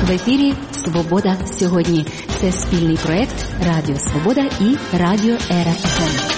В ефірі «Свобода сьогодні». Це спільний проект Радіо Свобода і Радіо Ера ФМ.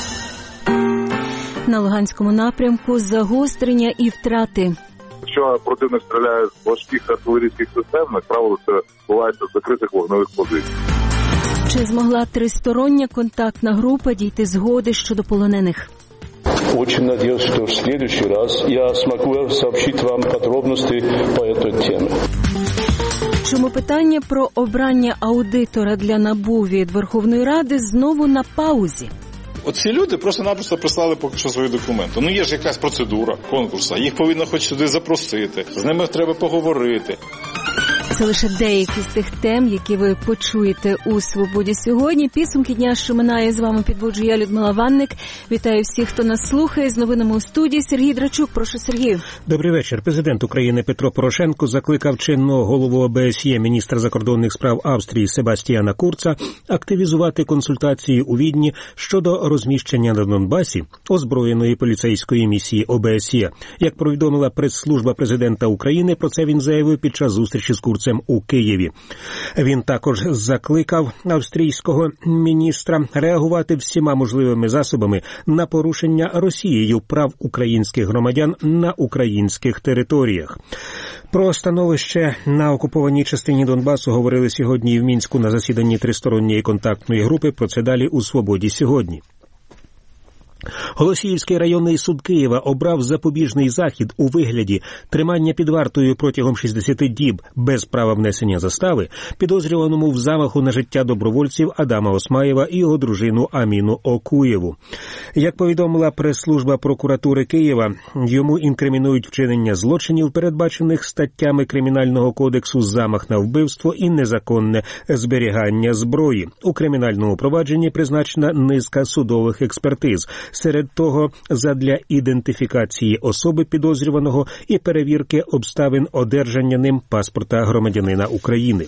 На Луганському напрямку загострення і втрати. Якщо противник стріляє з важких артилерійських систем, як правило, це відбувається з закритих вогневих позицій. Чи змогла тристороння контактна група дійти згоди щодо полонених? Очень надеюсь, что в следующий раз я смогу сообщить вам подробности по этой теме. Чому питання про обрання аудитора для НАБУ від Верховної Ради знову на паузі? Оці люди просто-напросто прислали поки що свої документи. Є ж якась процедура конкурсу, їх повинно хоч сюди запросити, з ними треба поговорити. Це лише деякі з тих тем, які ви почуєте у «Свободі сьогодні». Підсумки дня, що минає, з вами підводжу я, Людмила Ванник. Вітаю всіх, хто нас слухає. З новинами у студії Сергій Драчук. Прошу, Сергію. Добрий вечір. Президент України Петро Порошенко закликав чинного голову ОБСЄ, міністра закордонних справ Австрії Себастьяна Курца, активізувати консультації у Відні щодо розміщення на Донбасі озброєної поліцейської місії ОБСЄ. Як повідомила прес-служба президента України, про це він заявив під час зустрічі з Курцем у Києві. Він також закликав австрійського міністра реагувати всіма можливими засобами на порушення Росією прав українських громадян на українських територіях. Про становище на окупованій частині Донбасу говорили сьогодні і в Мінську на засіданні тристоронньої контактної групи. Про це далі у «Свободі сьогодні». Голосіївський районний суд Києва обрав запобіжний захід у вигляді тримання під вартою протягом 60 діб без права внесення застави підозрюваному в замаху на життя добровольців Адама Осмаєва і його дружину Аміну Окуєву. Як повідомила прес-служба прокуратури Києва, йому інкримінують вчинення злочинів, передбачених статтями Кримінального кодексу «Замах на вбивство» і «Незаконне зберігання зброї». У кримінальному провадженні призначена низка судових експертиз. Серед того, задля ідентифікації особи підозрюваного і перевірки обставин одержання ним паспорта громадянина України.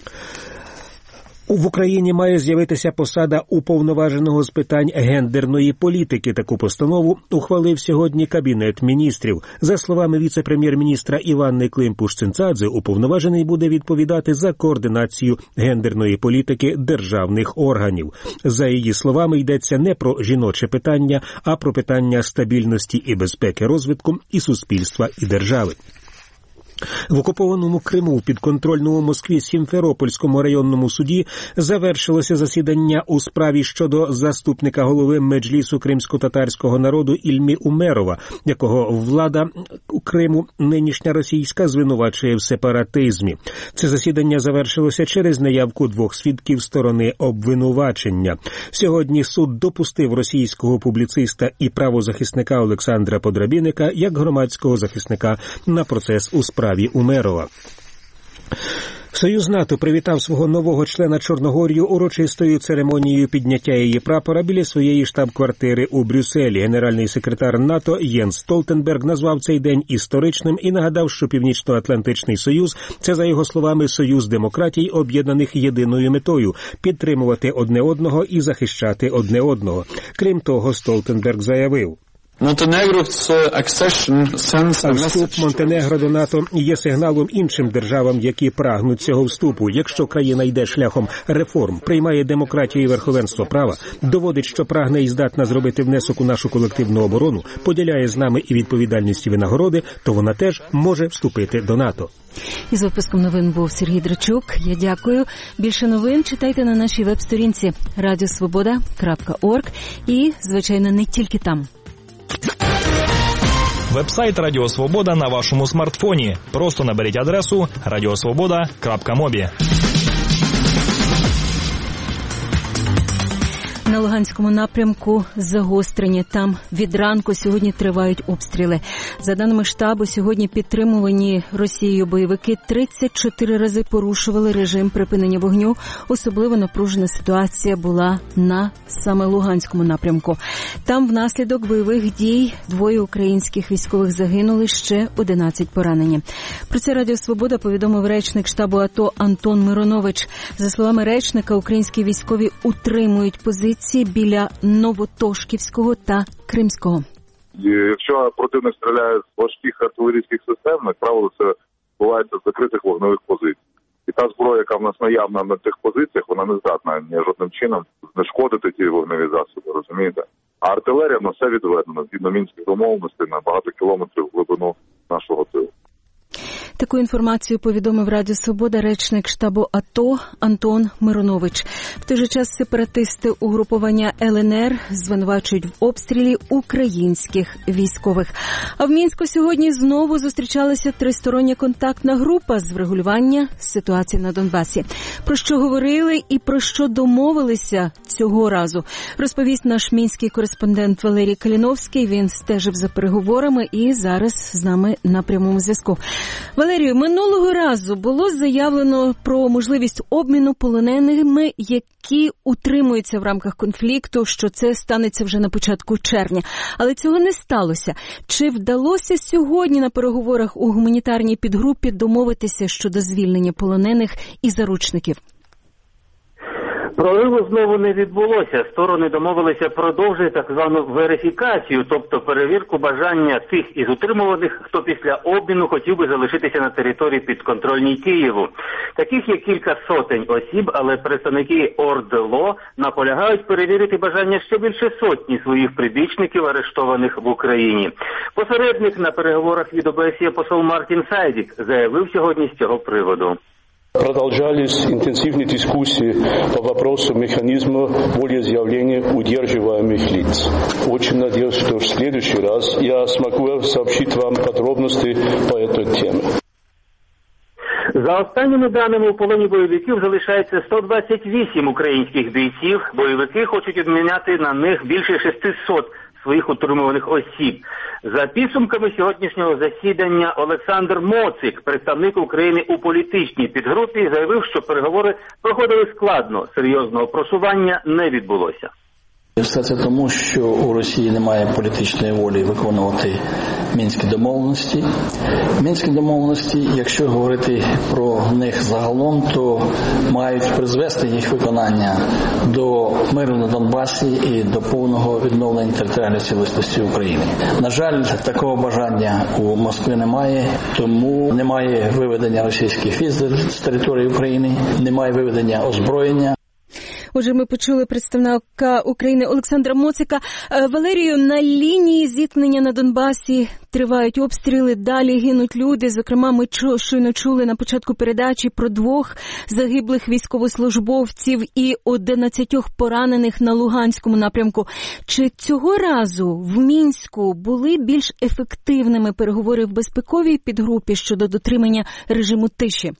В Україні має з'явитися посада уповноваженого з питань гендерної політики. Таку постанову ухвалив сьогодні Кабінет міністрів. За словами віце-прем'єр-міністра Іванни Климпуш-Цинцадзе, уповноважений буде відповідати за координацію гендерної політики державних органів. За її словами, йдеться не про жіноче питання, а про питання стабільності і безпеки розвитку і суспільства, і держави. В окупованому Криму у підконтрольному Москві Сімферопольському районному суді завершилося засідання у справі щодо заступника голови Меджлісу кримсько-татарського народу Ільмі Умерова, якого влада Криму, нинішня російська, звинувачує в сепаратизмі. Це засідання завершилося через неявку двох свідків сторони обвинувачення. Сьогодні суд допустив російського публіциста і правозахисника Олександра Подрабінника як громадського захисника на процес у справі Умерова. Союз НАТО привітав свого нового члена Чорногорію урочистою церемонією підняття її прапора біля своєї штаб-квартири у Брюсселі. Генеральний секретар НАТО Єнс Столтенберг назвав цей день історичним і нагадав, що Північно-Атлантичний Союз – це, за його словами, союз демократій, об'єднаних єдиною метою – підтримувати одне одного і захищати одне одного. Крім того, Столтенберг заявив: вступ Монтенегро до НАТО є сигналом іншим державам, які прагнуть цього вступу. Якщо країна йде шляхом реформ, приймає демократію і верховенство права, доводить, що прагне і здатна зробити внесок у нашу колективну оборону, поділяє з нами і відповідальність і винагороди, то вона теж може вступити до НАТО. Із випуском новин був Сергій Драчук. Я дякую. Більше новин читайте на нашій веб-сторінці radiosvoboda.org і, звичайно, не тільки там. Веб-сайт Радіо Свобода на вашому смартфоні. Просто наберіть адресу radiosvoboda.mobi. На Луганському напрямку загострення. Там від ранку сьогодні тривають обстріли. За даними штабу, сьогодні підтримувані Росією бойовики 34 рази порушували режим припинення вогню. Особливо напружена ситуація була на саме Луганському напрямку. Там внаслідок бойових дій 2 українських військових загинули, ще 11 поранені. Про це Радіо Свобода повідомив речник штабу АТО Антон Миронович. За словами речника, українські військові утримують позиції біля Новотошківського та Кримського. Якщо противник стріляє з важких артилерійських систем, як правило, це відбувається з закритих вогневих позицій. Та зброя, яка в нас наявна на тих позиціях, вона не здатна ні жодним чином знешкодити ті вогневі засоби, розумієте? А артилерія на все відведена, згідно мінських домовленостей, на багато кілометрів в глибину нашого тилу. Таку інформацію повідомив Радіо Свобода речник штабу АТО Антон Миронович. В той же час сепаратисти угрупування ЛНР звинувачують в обстрілі українських військових. А в Мінську сьогодні знову зустрічалася тристороння контактна група з врегулювання ситуації на Донбасі. Про що говорили і про що домовилися цього разу, розповість наш мінський кореспондент Валерій Каліновський. Він стежив за переговорами і зараз з нами на прямому зв'язку. Валерію, минулого разу було заявлено про можливість обміну полоненими, які утримуються в рамках конфлікту, що це станеться вже на початку червня. Але цього не сталося. Чи вдалося сьогодні на переговорах у гуманітарній підгрупі домовитися щодо звільнення полонених і заручників? Прориву знову не відбулося. Сторони домовилися продовжити так звану верифікацію, тобто перевірку бажання тих із утримуваних, хто після обміну хотів би залишитися на території підконтрольній Києву. Таких є кілька сотень осіб, але представники ОРДЛО наполягають перевірити бажання ще більше сотні своїх прибічників, арештованих в Україні. Посередник на переговорах від ОБСЄ посол Мартін Сайдік заявив сьогодні з цього приводу. Продолжались интенсивные дискуссии по вопросу механизма волеизъявления удерживаемых лиц. Очень надеюсь, что в следующий раз я смогу сообщить вам подробности по этой теме. За останніми даними, у полоні бойовиків залишається 128 українських бійців. Бойовики хочуть обміняти на них більше 600 своїх утримуваних осіб. За підсумками сьогоднішнього засідання Олександр Моцик, представник України у політичній підгрупі, заявив, що переговори проходили складно, серйозного просування не відбулося. Все це тому, що у Росії немає політичної волі виконувати Мінські домовленості. Мінські домовленості, якщо говорити про них загалом, то мають призвести їх виконання до миру на Донбасі і до повного відновлення територіальної цілісності України. На жаль, такого бажання у Москви немає, тому немає виведення російських військ з території України, немає виведення озброєння. Отже, ми почули представника України Олександра Моцика. Валерію, на лінії зіткнення на Донбасі тривають обстріли, далі гинуть люди. Зокрема, ми щойно чули на початку передачі про 2 загиблих військовослужбовців і 11 поранених на Луганському напрямку. Чи цього разу в Мінську були більш ефективними переговори в безпековій підгрупі щодо дотримання режиму тиші?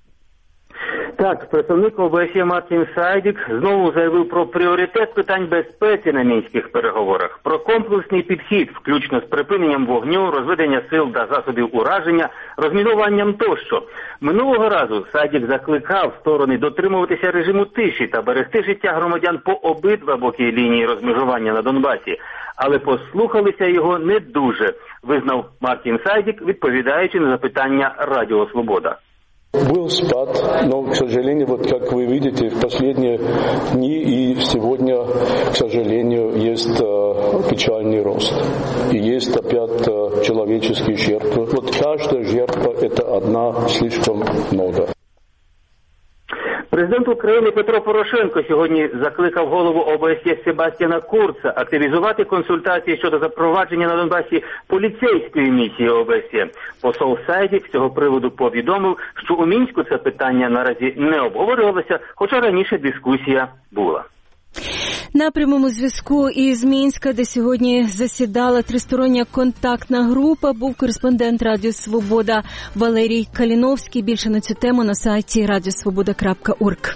Так, представник ОБСЄ Мартін Сайдік знову заявив про пріоритет питань безпеки на мінських переговорах, про комплексний підхід, включно з припиненням вогню, розведення сил та засобів ураження, розмінуванням тощо. Минулого разу Сайдік закликав сторони дотримуватися режиму тиші та берегти життя громадян по обидва боки лінії розмежування на Донбасі, але послухалися його не дуже, визнав Мартін Сайдік, відповідаючи на запитання Радіо Свобода. Был спад, но, к сожалению, вот как вы видите, в последние дни и сегодня, к сожалению, есть печальный рост. И есть опять человеческие жертвы. Вот каждая жертва – это одна слишком много. Президент України Петро Порошенко сьогодні закликав голову ОБСЄ Себастьяна Курца активізувати консультації щодо запровадження на Донбасі поліцейської місії ОБСЄ. Посол Сайдік з цього приводу повідомив, що у Мінську це питання наразі не обговорювалося, хоча раніше дискусія була. На прямому зв'язку із Мінська, де сьогодні засідала тристороння контактна група, був кореспондент Радіо Свобода Валерій Каліновський. Більше на цю тему на сайті radiosvoboda.org.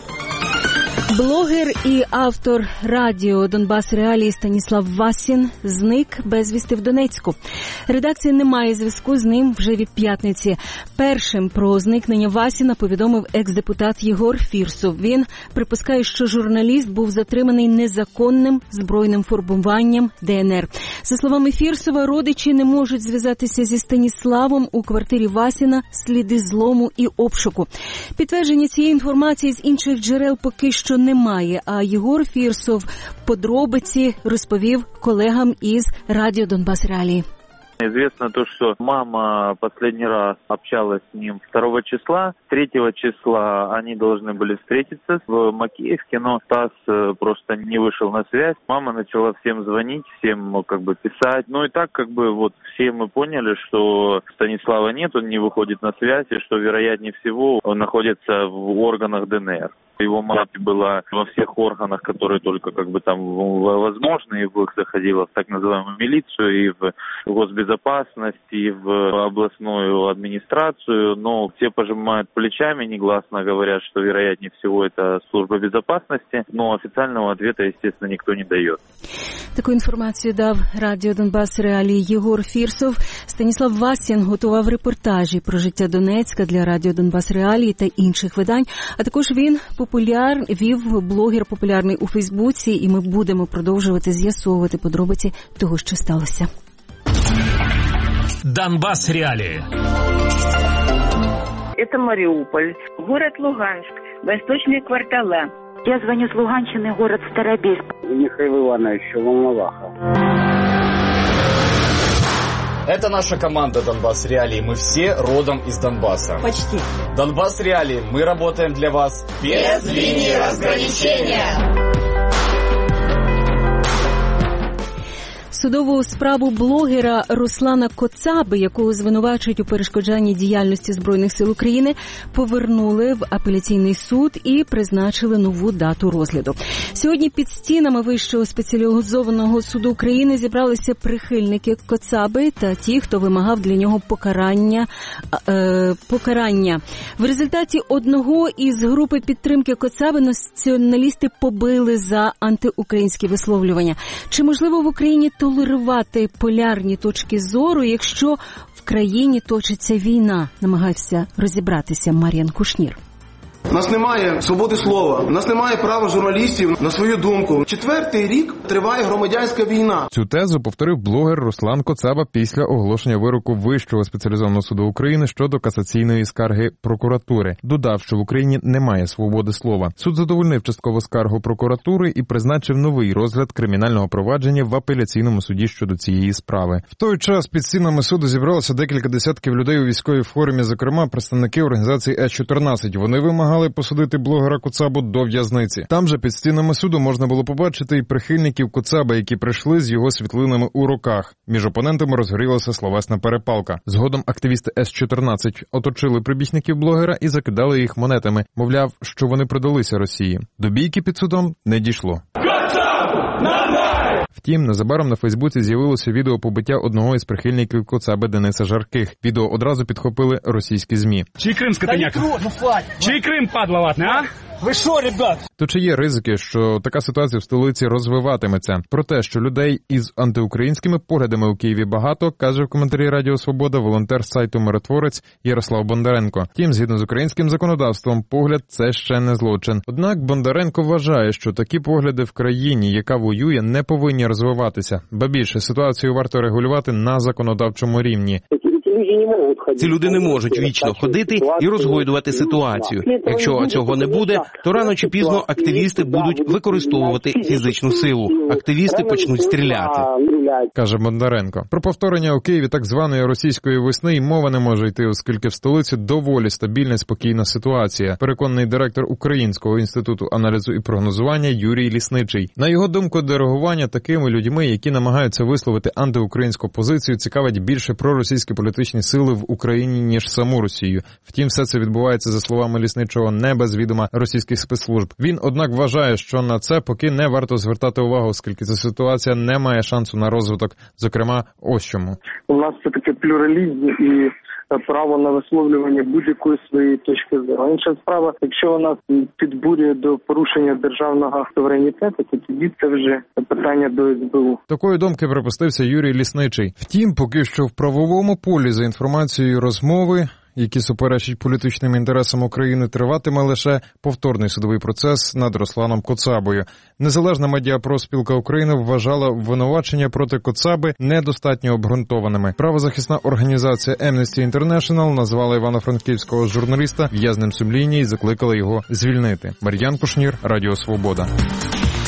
Блогер і автор радіо «Донбас Реалії» Станіслав Васін зник безвісти в Донецьку. Редакція не має зв'язку з ним вже від п'ятниці. Першим про зникнення Васіна повідомив екс-депутат Єгор Фірсов. Він припускає, що журналіст був затриманий незаконним збройним формуванням ДНР. За словами Фірсова, родичі не можуть зв'язатися зі Станіславом. У квартирі Васіна сліди злому і обшуку. Підтвердження цієї інформації з інших джерел поки що немає, а Єгор Фірсов подробиці розповів колегам із радіо «Донбас Реалії». Известно то, что мама последний раз общалась с ним 2 числа. 3 числа они должны были встретиться в Макеевке, но Стас просто не вышел на связь. Мама начала всем звонить, всем писать. Ну и так все мы поняли, что Станислава нет, он не выходит на связь, и что вероятнее всего он находится в органах ДНР. Его мать была во всех органах, которые только возможны, и заходила в так называемую милицию, и в госбезопасность, и в областную администрацию, но все пожимают плечами, негласно говорят, что вероятнее всего это служба безопасности, но официального ответа, естественно, никто не дает. Таку інформацію дав Радіо Донбас Реалії Єгор Фірсов. Станіслав Васін готував репортажі про життя Донецька для Радіо Донбас Реалії та інших видань, а також він вів блогер популярний у Фейсбуці, і ми будемо продовжувати з'ясовувати подробиці того, що сталося. Донбас Реалии. Это Мариуполь, город Луганск, восточные квартала. Я звоню с Луганщины, город Старобельск. Михаил Иванович, Волноваха. Это наша команда «Донбасс Реалии». Мы все родом из Донбасса. Почти. «Донбасс Реалии». Мы работаем для вас без линии разграничения. Судову справу блогера Руслана Коцаби, якого звинувачують у перешкоджанні діяльності Збройних сил України, повернули в апеляційний суд і призначили нову дату розгляду. Сьогодні під стінами Вищого спеціалізованого суду України зібралися прихильники Коцаби та ті, хто вимагав для нього покарання. В результаті одного із групи підтримки Коцаби націоналісти побили за антиукраїнські висловлювання. Чи можливо в Україні толерувати полярні точки зору, якщо в країні точиться війна, намагався розібратися Мар'ян Кушнір. У нас немає свободи слова, у нас немає права журналістів на свою думку. 4-й рік триває громадянська війна. Цю тезу повторив блогер Руслан Коцаба після оголошення вироку Вищого спеціалізованого суду України щодо касаційної скарги прокуратури. Додав, що в Україні немає свободи слова. Суд задовольнив часткову скаргу прокуратури і призначив новий розгляд кримінального провадження в апеляційному суді щодо цієї справи. В той час під стінами суду зібралося декілька десятків людей у військовій формі, зокрема представники організації С-14. Вони вимагали посадити блогера Коцабу до в'язниці. Там же під стінами суду можна було побачити і прихильників Коцаби, які прийшли з його світлинами у руках. Між опонентами розгорілася словесна перепалка. Згодом активісти С-14 оточили прибічників блогера і закидали їх монетами. Мовляв, що вони продалися Росії. До бійки під судом не дійшло. Втім, незабаром на Фейсбуці з'явилося відео побиття одного із прихильників Коцаби Дениса Жарких. Відео одразу підхопили російські ЗМІ. Чий Крим, скотаняка? Чий Крим, падла ватна, а? Ви що, ребят? То чи є ризики, що така ситуація в столиці розвиватиметься? Про те, що людей із антиукраїнськими поглядами у Києві багато, каже в коментарі Радіо Свобода волонтер сайту «Миротворець» Ярослав Бондаренко. Втім, згідно з українським законодавством, погляд – це ще не злочин. Однак Бондаренко вважає, що такі погляди в країні, яка воює, не повинні розвиватися. Ба більше, ситуацію варто регулювати на законодавчому рівні. Ці люди не можуть вічно ходити і розгойдувати ситуацію. Якщо цього не буде, то рано чи пізно активісти будуть використовувати фізичну силу. Активісти почнуть стріляти, каже Бондаренко. Про повторення у Києві так званої російської весни й мова не може йти, оскільки в столиці доволі стабільна, спокійна ситуація, переконаний директор Українського інституту аналізу і прогнозування Юрій Лісничий. На його думку, диригування такими людьми, які намагаються висловити антиукраїнську позицію, цікавить більше проросійські політичні сили в Україні, ніж саму Росію. Втім, все це відбувається, за словами Лісничого, не без відома російських спецслужб. Він, однак, вважає, що на це поки не варто звертати увагу, оскільки ця ситуація не має шансу на розвиток. Зокрема, ось чому. У нас все-таки плюралізм і право на висловлювання будь-якої своєї точки зору. Інша справа, якщо вона підбурює до порушення державного суверенітету, то тоді це вже питання до СБУ. Такої думки припустився Юрій Лісничий. Втім, поки що в правовому полі за інформацією розмови, які суперечать політичним інтересам України, триватиме лише повторний судовий процес над Русланом Коцабою. Незалежна медіапроспілка України вважала обвинувачення проти Коцаби недостатньо обґрунтованими. Правозахисна організація Amnesty International назвала івано-франківського журналіста в'язнем сумління і закликала його звільнити. Мар'ян Кушнір, Радіо Свобода.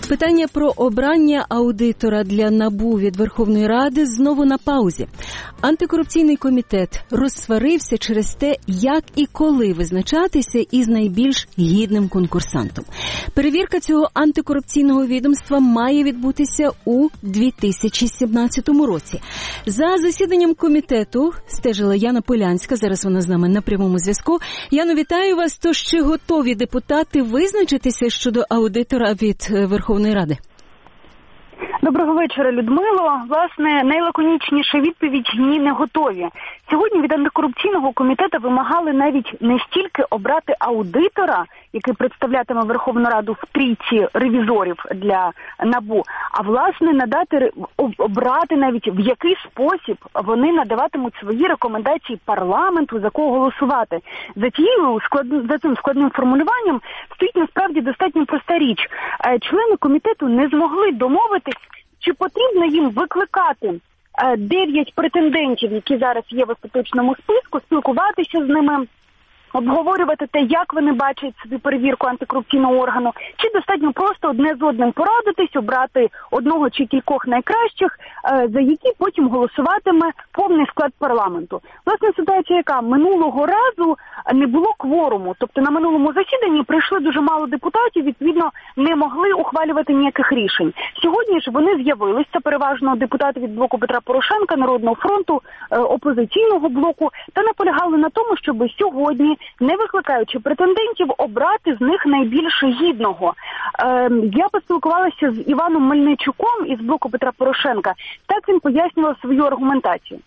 Питання про обрання аудитора для НАБУ від Верховної Ради знову на паузі. Антикорупційний комітет розсварився через те, як і коли визначатися із найбільш гідним конкурсантом. Перевірка цього антикорупційного відомства має відбутися у 2017 році. За засіданням комітету стежила Яна Полянська, зараз вона з нами на прямому зв'язку. Яно, вітаю вас. Тож чи готові депутати визначитися щодо аудитора від Верховної Ради? Доброго вечора, Людмило. Власне, найлаконічніша відповідь – ні, не готові. Сьогодні від антикорупційного комітету вимагали навіть не стільки обрати аудитора, який представлятиме Верховну Раду в трійці ревізорів для НАБУ, а власне обрати навіть в який спосіб вони надаватимуть свої рекомендації парламенту, за кого голосувати. За цим складним формулюванням стоїть насправді достатньо проста річ. Члени комітету не змогли домовитись, чи потрібно їм викликати 9 претендентів, які зараз є в остаточному списку, спілкуватися з ними, обговорювати те, як вони бачать собі перевірку антикорупційного органу, чи достатньо просто одне з одним порадитись, обрати одного чи кількох найкращих, за які потім голосуватиме повний склад парламенту. Власне, ситуація яка? Минулого разу не було кворуму, тобто на минулому засіданні прийшли дуже мало депутатів, відповідно, не могли ухвалювати ніяких рішень. Сьогодні ж вони з'явилися, це переважно депутати від блоку Петра Порошенка, Народного фронту, опозиційного блоку, та наполягали на тому, щоб сьогодні, не викликаючи претендентів, обрати з них найбільш гідного. Я поспілкувалася з Іваном Мельничуком із блоку Петра Порошенка. Так він пояснював свою аргументацію.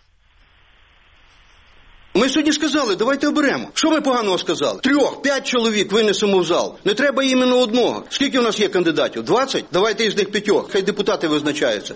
Ми сьогодні сказали, давайте оберемо. Що ми поганого сказали? 3-5 чоловік винесемо в зал. Не треба іменно одного. Скільки у нас є кандидатів? 20? Давайте із них 5. Хай депутати визначаються.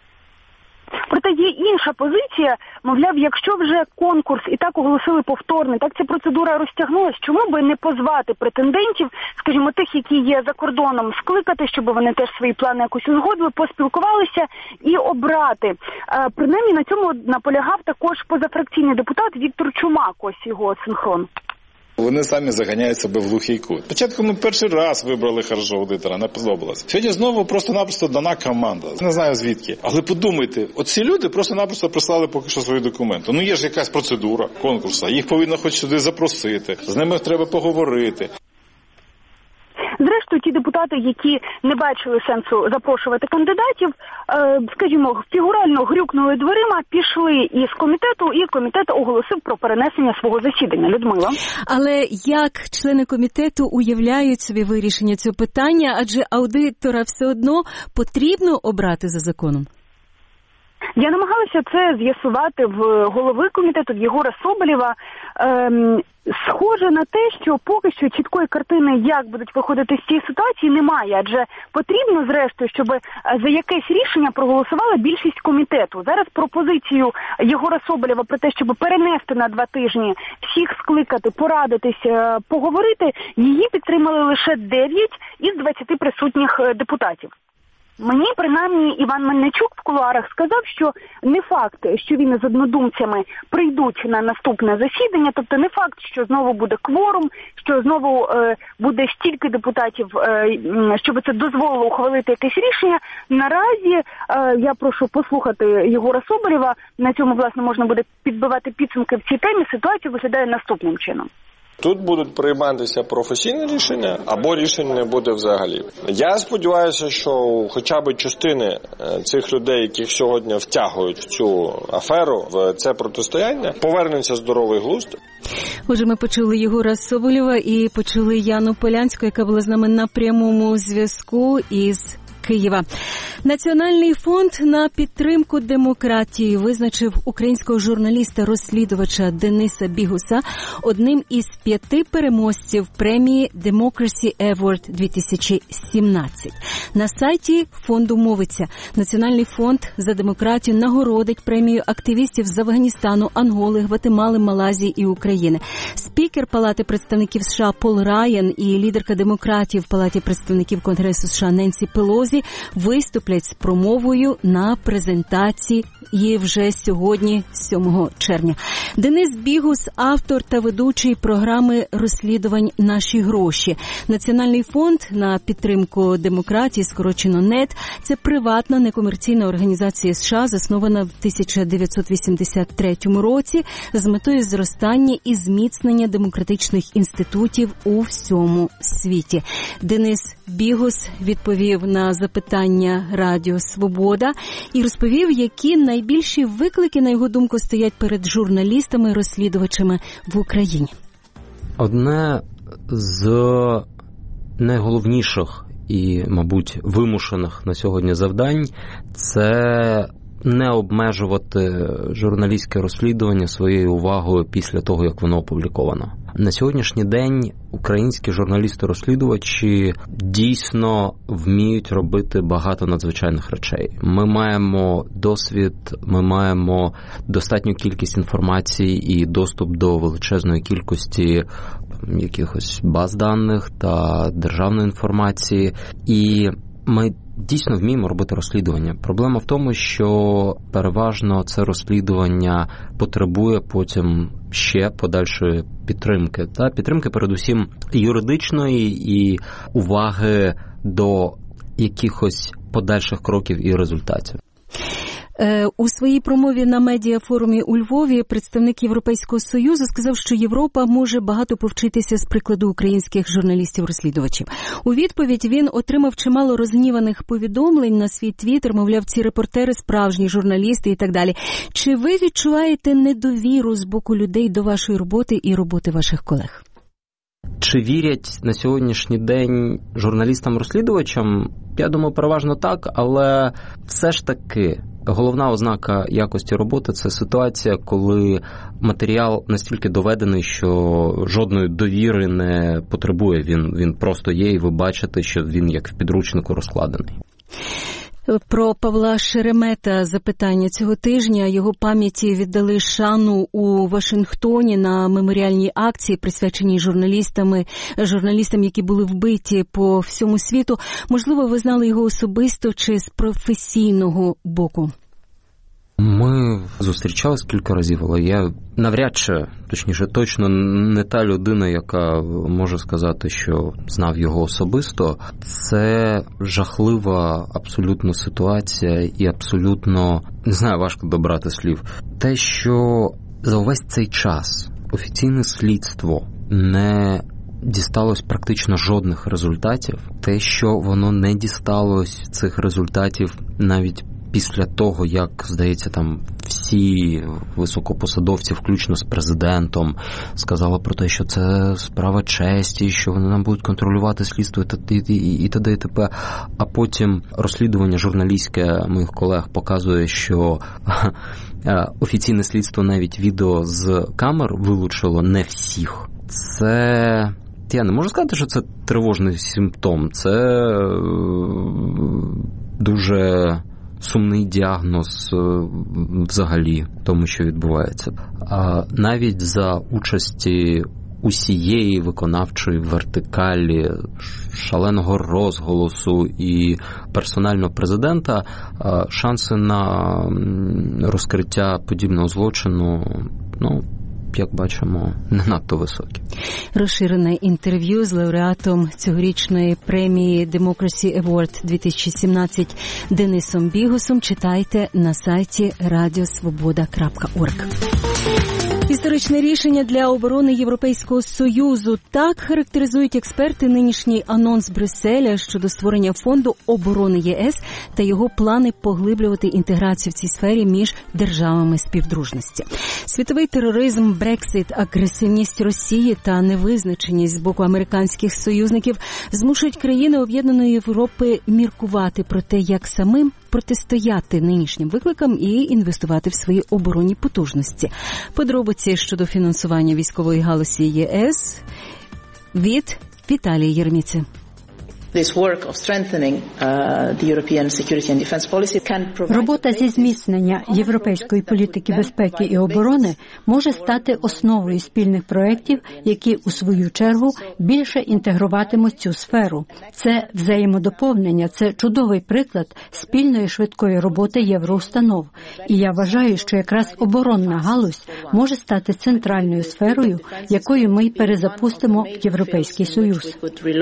Проте є інша позиція, мовляв, якщо вже конкурс і так оголосили повторний, так ця процедура розтягнулась, чому би не позвати претендентів, скажімо, тих, які є за кордоном, скликати, щоб вони теж свої плани якось узгодили, поспілкувалися і обрати. Принаймні на цьому наполягав також позафракційний депутат Віктор Чумак, ось його синхрон. Вони самі заганяють себе в глухий кут. Спочатку ми перший раз вибрали хорошого аудитора, не подобалось. Сьогодні знову просто-напросто дана команда. Не знаю звідки. Але подумайте, оці люди просто-напросто прислали поки що свої документи. Ну є ж якась процедура конкурсу, їх повинно хоч сюди запросити, з ними треба поговорити. Зрештою, ті депутати, які не бачили сенсу запрошувати кандидатів, скажімо, фігурально грюкнули дверима, пішли із комітету, і комітет оголосив про перенесення свого засідання. Людмила. Але як члени комітету уявляють собі вирішення цього питання, адже аудитора все одно потрібно обрати за законом? Я намагалася це з'ясувати в голови комітету, в Єгора Соболєва. Схоже на те, що поки що чіткої картини, як будуть виходити з цієї ситуації, немає. Адже потрібно, зрештою, щоб за якесь рішення проголосувала більшість комітету. Зараз пропозицію Єгора Соболєва про те, щоб перенести на 2 тижні, всіх скликати, порадитись, поговорити, її підтримали лише 9 із 20 присутніх депутатів. Мені, принаймні, Іван Мельничук в кулуарах сказав, що не факт, що він із однодумцями прийдуть на наступне засідання, тобто не факт, що знову буде кворум, що знову буде стільки депутатів, щоб це дозволило ухвалити якесь рішення. Наразі я прошу послухати Єгора Соболєва, на цьому, власне, можна буде підбивати підсумки в цій темі, ситуація виглядає наступним чином. Тут будуть прийматися професійні рішення, або рішень не буде взагалі. Я сподіваюся, що хоча б частини цих людей, яких сьогодні втягують в цю аферу, в це протистояння, повернеться здоровий глузд. Отже, ми почули Єгора Соболєва і почули Яну Полянську, яка була з нами на прямому зв'язку із Києва. Національний фонд на підтримку демократії визначив українського журналіста-розслідувача Дениса Бігуса одним із 5 переможців премії Democracy Award 2017. На сайті фонду мовиться: Національний фонд за демократію нагородить премію активістів з Афганістану, Анголи, Гватемали, Малайзії і України. Спікер Палати представників США Пол Райан і лідерка демократів в Палаті представників Конгресу США Ненсі Пелозі Європі виступлять з промовою на презентації вже сьогодні, 7 червня. Денис Бігус – автор та ведучий програми розслідувань «Наші гроші». Національний фонд на підтримку демократії, скорочено НЕД, це приватна некомерційна організація США, заснована в 1983 році з метою зростання і зміцнення демократичних інститутів у всьому світі. Денис Бігус відповів на запитання Радіо Свобода і розповів, які найбільші виклики, на його думку, стоять перед журналістами і розслідувачами в Україні. Одне з найголовніших і, мабуть, вимушених на сьогодні завдань – це не обмежувати журналістське розслідування своєю увагою після того, як воно опубліковано. На сьогоднішній день українські журналісти-розслідувачі дійсно вміють робити багато надзвичайних речей. Ми маємо досвід, ми маємо достатню кількість інформації і доступ до величезної кількості якихось баз даних та державної інформації. І ми дійсно вміємо робити розслідування. Проблема в тому, що переважно це розслідування потребує потім ще подальшої підтримки. Та підтримки передусім юридичної і уваги до якихось подальших кроків і результатів. У своїй промові на медіафорумі у Львові представник Європейського Союзу сказав, що Європа може багато повчитися з прикладу українських журналістів-розслідувачів. У відповідь він отримав чимало розгніваних повідомлень на свій твіттер, мовляв, ці репортери справжні журналісти і так далі. Чи ви відчуваєте недовіру з боку людей до вашої роботи і роботи ваших колег? Чи вірять на сьогоднішній день журналістам-розслідувачам? Я думаю, переважно так, але все ж таки головна ознака якості роботи – це ситуація, коли матеріал настільки доведений, що жодної довіри не потребує. Він просто є, і ви бачите, що він як в підручнику розкладений. Про Павла Шеремета запитання цього тижня. Його пам'яті віддали шану у Вашингтоні на меморіальній акції, присвяченій журналістам, які були вбиті по всьому світу. Можливо, ви знали його особисто чи з професійного боку? Ми зустрічались кілька разів, але я навряд чи, точніше, точно не та людина, яка може сказати, що знав його особисто. Це жахлива абсолютно ситуація і абсолютно, не знаю, важко добрати слів. Те, що за увесь цей час офіційне слідство не дісталось практично жодних результатів, те, що воно не дісталось цих результатів навіть після того, як, здається, там всі високопосадовці, включно з президентом, сказали про те, що це справа честі, що вони нам будуть контролювати слідство і т.д. і т.п. А потім розслідування журналістське моїх колег показує, що офіційне слідство навіть відео з камер вилучило не всіх. Це... Я не можу сказати, що це тривожний симптом. Це дуже сумний діагноз взагалі тому, що відбувається. Навіть за участі усієї виконавчої вертикалі, шаленого розголосу і персонального президента, шанси на розкриття подібного злочину, як бачимо, не надто високі. Розширене інтерв'ю з лауреатом цьогорічної премії Democracy Award 2017 Денисом Бігусом читайте на сайті radiosvoboda.org. Історичне рішення для оборони Європейського Союзу. Так характеризують експерти нинішній анонс Брюсселя щодо створення фонду оборони ЄС та його плани поглиблювати інтеграцію в цій сфері між державами співдружності. Світовий тероризм, Брексит, агресивність Росії та невизначеність з боку американських союзників змушують країни Об'єднаної Європи міркувати про те, як самим протистояти нинішнім викликам і інвестувати в свої оборонні потужності. Подробиці щодо фінансування військової галузі ЄС від Віталія Єрміці. Робота зі зміцнення європейської політики безпеки і оборони може стати основою спільних проєктів, які, у свою чергу, більше інтегруватимуть цю сферу. Це взаємодоповнення, це чудовий приклад спільної швидкої роботи євроустанов. І я вважаю, що якраз оборонна галузь може стати центральною сферою, якою ми перезапустимо Європейський Союз.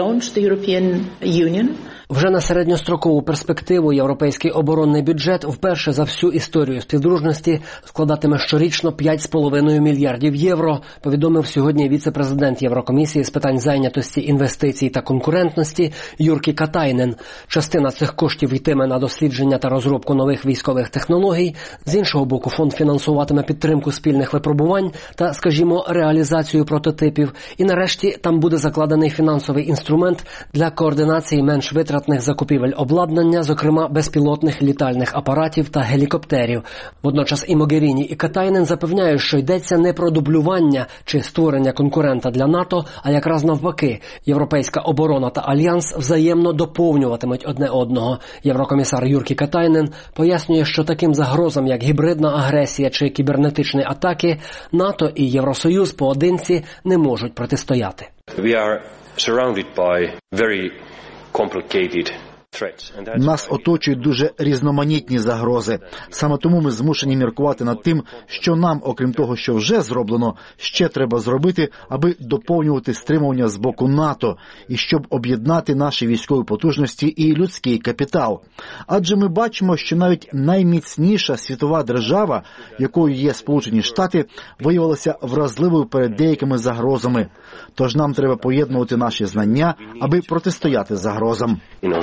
Вже на середньострокову перспективу європейський оборонний бюджет вперше за всю історію співдружності складатиме щорічно 5,5 мільярдів євро, повідомив сьогодні віце-президент Єврокомісії з питань зайнятості, інвестицій та конкурентності Юркі Катайнен. Частина цих коштів йтиме на дослідження та розробку нових військових технологій. З іншого боку, фонд фінансуватиме підтримку спільних випробувань та, скажімо, реалізацію прототипів. І нарешті там буде закладений фінансовий інструмент для координації менш витратних закупівель обладнання, зокрема безпілотних літальних апаратів та гелікоптерів. Водночас і Могеріні, і Катайнен запевняють, що йдеться не про дублювання чи створення конкурента для НАТО, а якраз навпаки. Європейська оборона та альянс взаємно доповнюватимуть одне одного. Єврокомісар Юркі Катайнен пояснює, що таким загрозам, як гібридна агресія чи кібернетичні атаки, НАТО і Євросоюз поодинці не можуть протистояти. We are surrounded by very complicated. Нас оточують дуже різноманітні загрози. Саме тому ми змушені міркувати над тим, що нам, окрім того, що вже зроблено, ще треба зробити, аби доповнювати стримування з боку НАТО і щоб об'єднати наші військові потужності і людський капітал. Адже ми бачимо, що навіть найміцніша світова держава, якою є Сполучені Штати, виявилася вразливою перед деякими загрозами. Тож нам треба поєднувати наші знання, аби протистояти загрозам.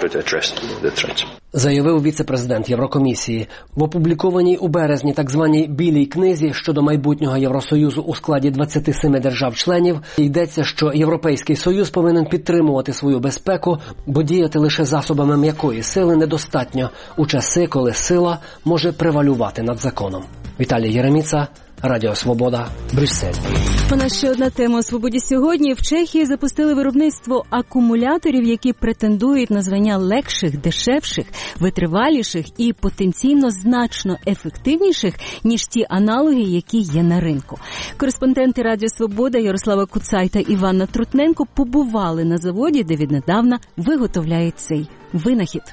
Заявив віце-президент Єврокомісії. В опублікованій у березні так званій «Білій книзі» щодо майбутнього Євросоюзу у складі 27 держав-членів йдеться, що Європейський Союз повинен підтримувати свою безпеку, бо діяти лише засобами м'якої сили недостатньо у часи, коли сила може превалювати над законом. Віталій Єреміца, Радіо Свобода, Брюссель. У нас ще одна тема у «Свободі» сьогодні. В Чехії запустили виробництво акумуляторів, які претендують на звання легших, дешевших, витриваліших і потенційно значно ефективніших, ніж ті аналоги, які є на ринку. Кореспонденти Радіо Свобода Ярослава Куцай та Іванна Трутненко побували на заводі, де віднедавна виготовляють цей винахід.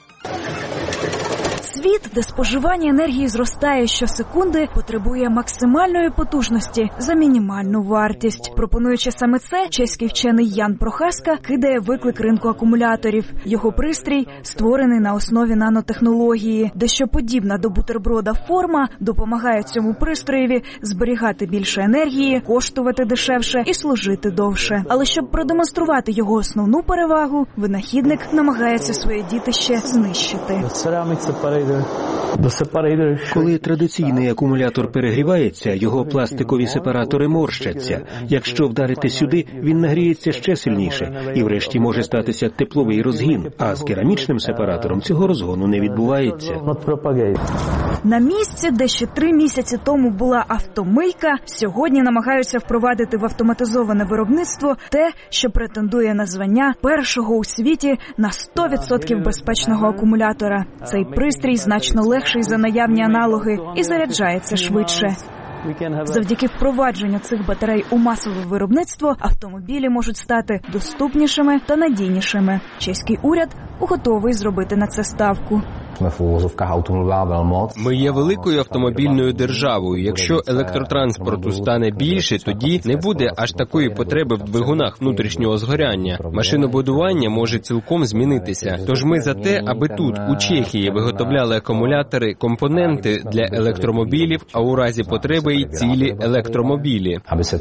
Світ, де споживання енергії зростає щосекунди, потребує максимальної потужності за мінімальну вартість. Пропонуючи саме це, чеський вчений Ян Прохаска кидає виклик ринку акумуляторів. Його пристрій створений на основі нанотехнології, дещо подібна до бутерброда форма допомагає цьому пристроєві зберігати більше енергії, коштувати дешевше і служити довше. Але щоб продемонструвати його основну перевагу, винахідник намагається своє дітище знищити. Коли традиційний акумулятор перегрівається, його пластикові сепаратори морщаться. Якщо вдарити сюди, він нагріється ще сильніше. І врешті може статися тепловий розгін. А з керамічним сепаратором цього розгону не відбувається. На місці, де ще 3 місяці тому була автомийка, сьогодні намагаються впровадити в автоматизоване виробництво те, що претендує на звання першого у світі на 100% безпечного акумулятора. Цей пристрій значно легший за наявні аналоги і заряджається швидше. Завдяки впровадженню цих батарей у масове виробництво автомобілі можуть стати доступнішими та надійнішими. Чеський уряд готовий зробити на це ставку. Ми є великою автомобільною державою. Якщо електротранспорту стане більше, тоді не буде аж такої потреби в двигунах внутрішнього згоряння. Машинобудування може цілком змінитися. Тож ми за те, аби тут, у Чехії, виготовляли акумулятори, компоненти для електромобілів, а у разі потреби й цілі електромобілі.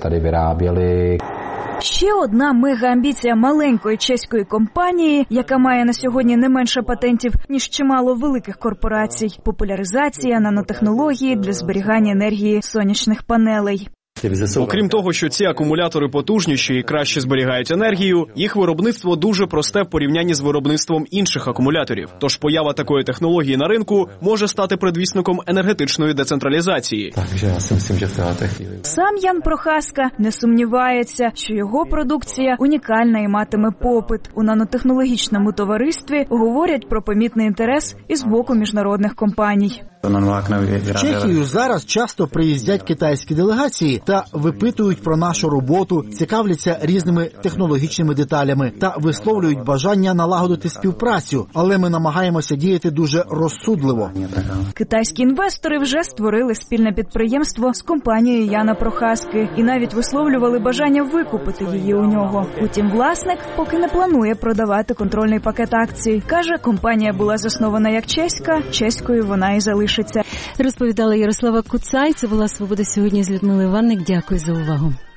Ще одна мегаамбіція маленької чеської компанії, яка має на сьогодні не менше патентів, ніж чимало великих корпорацій – популяризація нанотехнології для зберігання енергії сонячних панелей. Окрім того, що ці акумулятори потужніші і краще зберігають енергію, їх виробництво дуже просте в порівнянні з виробництвом інших акумуляторів. Тож поява такої технології на ринку може стати предвісником енергетичної децентралізації. Сам Ян Прохаска не сумнівається, що його продукція унікальна і матиме попит. У нанотехнологічному товаристві говорять про помітний інтерес із боку міжнародних компаній. В Чехію зараз часто приїздять китайські делегації та випитують про нашу роботу, цікавляться різними технологічними деталями та висловлюють бажання налагодити співпрацю, але ми намагаємося діяти дуже розсудливо. Китайські інвестори вже створили спільне підприємство з компанією Яна Прохаски і навіть висловлювали бажання викупити її у нього. Утім, власник поки не планує продавати контрольний пакет акцій. Каже, компанія була заснована як чеська, чеською вона і залишиться. Розповідала Ярослава Куцай. Це була «Свобода сьогодні» з Людмилою Іванник. Дякую за увагу.